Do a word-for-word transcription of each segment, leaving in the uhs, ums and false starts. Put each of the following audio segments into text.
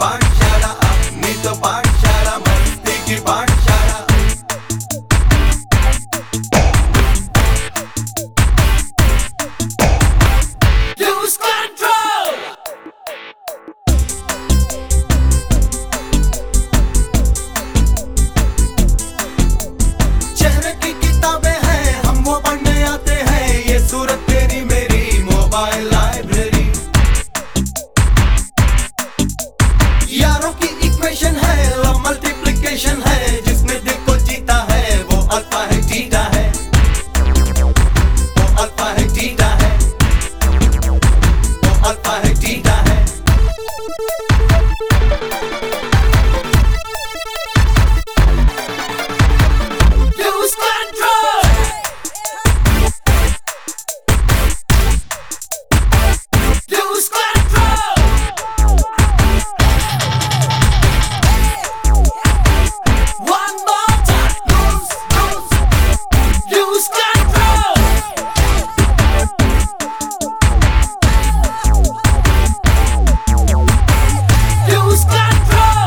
पाठशाला, अपनी तो पाठशाला, मस्ती की पाठशाला। Lose control। चेहरे की किताबें हैं, हम वो पढ़ने आते हैं, ये सूरत तेरी मेरी मोबाइल लाइब्रेरी। यारों की इक्वेशन है, लव मल्टीप्लिकेशन है, जिसमें दिल को जीता है वो अल्फा है जीटा है, वो अल्फा है जीटा है, वो अल्फा है जीटा है। Lose control। Lose control। One more time। Lose, lose, lose control। Lose control।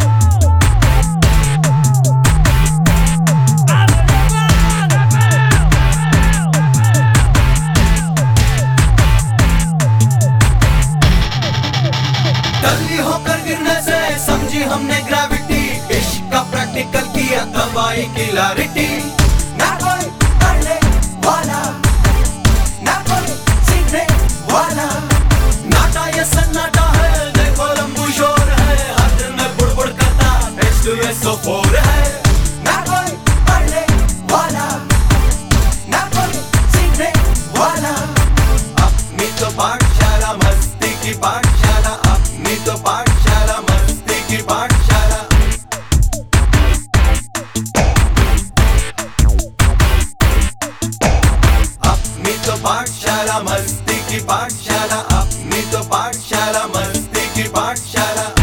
टल्ली होकर गिरने से समझी हमने ग्रेविटी, इश्क का प्रैक्टिकल किया दवाई की क्लैरिटी। ना कोई पढ़ने वाला, ना कोई सीखने वाला, नाटा ये सन्नाटा है, देखो लंबू शोर है, हर दिन में बुड़बुड़ करता H two S O four है। ना कोई पढ़ने वाला, ना कोई सीखने वाला, अपनी तो पाठशाला, मस्ती की पाठशाला, अपनी तो पाठशाला, मस्ती की पाठशाला। अपनी तो पाठशाला, मस्ती की पाठशाला, अपनी तो पाठशाला, मस्ती की पाठशाला।